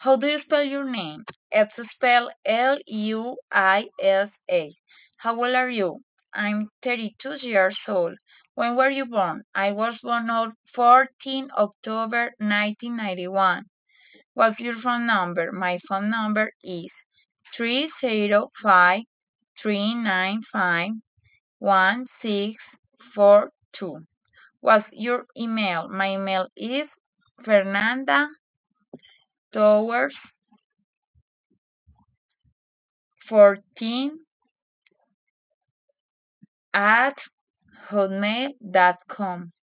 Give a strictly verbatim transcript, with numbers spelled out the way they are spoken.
How do you spell your name? It's spelled L U I S A. How old are you? I'm thirty-two years old. When were you born? I was born on fourteenth of October nineteen ninety-one. What's your phone number? My phone number is three zero five three nine five one six four two. What's your email? My email is Fernanda Towers fourteen at hotmail dot com.